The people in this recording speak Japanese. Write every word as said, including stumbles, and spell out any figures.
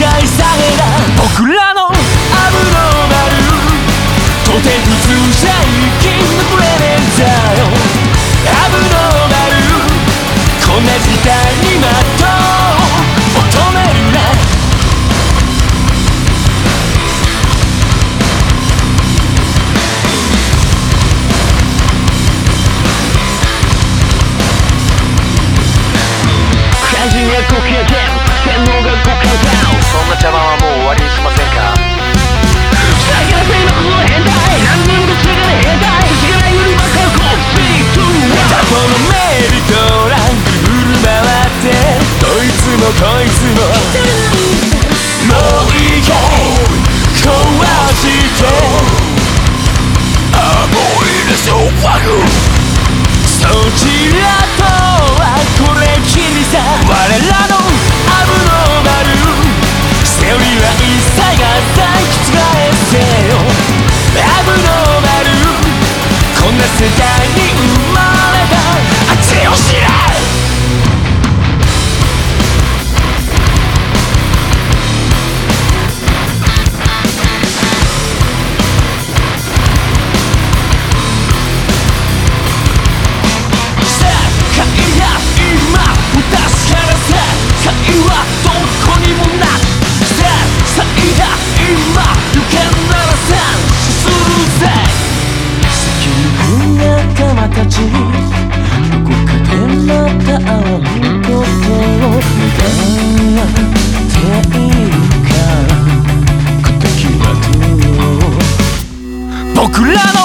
解されない僕らのアブノーマルとて普通じゃ生き残れねえんだよアブノーマルこんな時代にまとう求めるな肝心がこけて洗脳がこけたそんな茶番はもう終わりにしませんか。 最悪なことの変態何人も違う変態違うよりばかりこっちとはこのメリートランぐる回ってどいつもこいつももういいか壊してあもういいでしょファグそちらとはこれ君さ我らのアブノーマルセオリーは一切が覆せよアブノーマルこんな世界に生まれた味を知らたちどこかでまた会うことを願っているから敵はどう僕らの